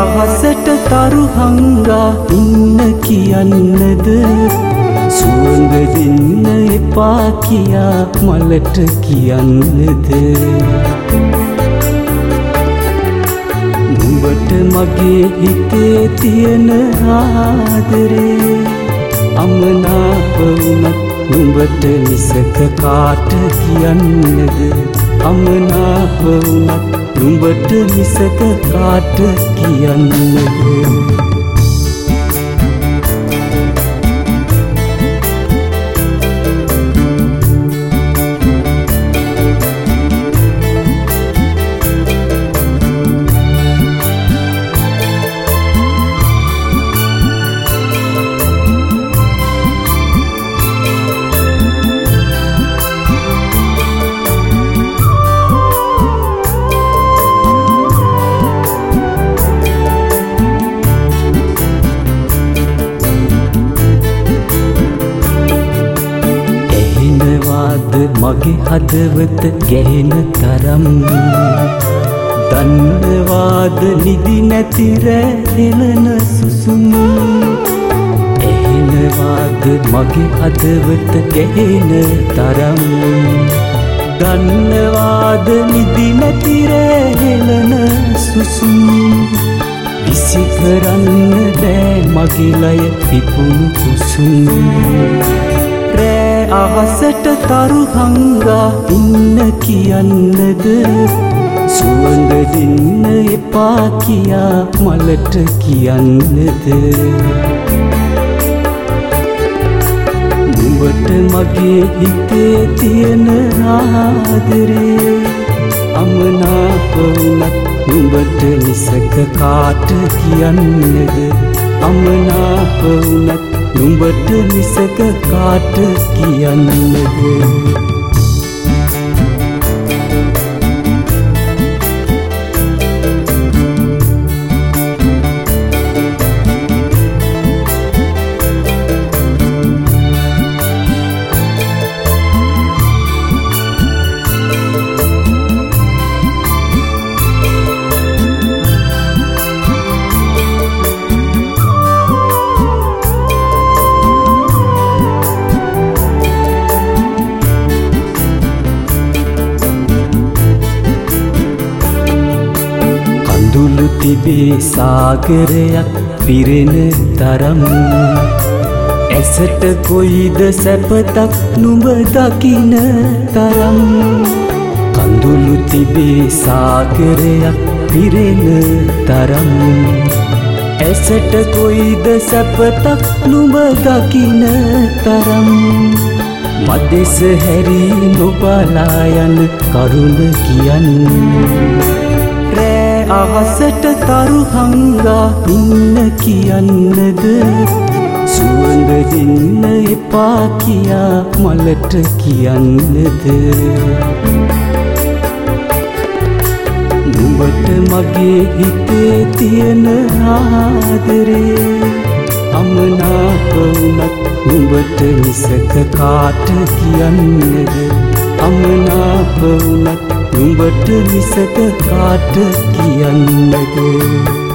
අහසට තරු හංගා ඉන්න කියන්නද සුවඳ දෙන්න එපා කියා මලට කියන්නද නුඹට මගේ හිතේ තියෙන ආදරේ අමනාප වුණත් නුඹට මිසක කාට කියන්නද අමනාප වුණත් නුඹට මිසක කාට කියන්නද මගේ හදවත ගැහෙන තරම් දන්නවාද නිදි නැති රැහෙලන සුසුම් එහෙනවාද මගේ හදවත ගැහෙන තරම් දන්නවාද නිදි නැති රැහෙලන සුසුම් විසි කරන්න බෑ මගේ ලය පිපුණු කුසුම් අහසට තරු හංගා ඉන්න කියන්නද සුවඳ දෙන්න එපා කියා මලට කියන්නද නුඹට මගේ හිතේ තියෙන ආදරේ අමනාප වුණත් නුඹට මිසක කාට කියන්නද අමනාප වුණත් නුඹට මිසක කාට කියන්නද දුලු තිබේ සාගරයක් පිරෙන තරම් ඇසට කොයිද සැපතක් නුඹ දකින තරම් කඳුළු තිබේ සාගරයක් පිරෙන තරම් ඇසට කොයිද සැපතක් නුඹ දකින තරම් මදෙස හැරී නොබලා යන කරුණ කියන්නේ අහසට තරු හංගා ඉන්න කියන්නද සුවඳ දෙන්න එපා කියා මලට කියන්නද නුඹට මගේ හිතේ තියෙන ආදරේ අමනාප වුණත් නුඹට මිසක කාට කියන්නද අමනාප වුණත් නුඹට මිසක කාට කියන්නද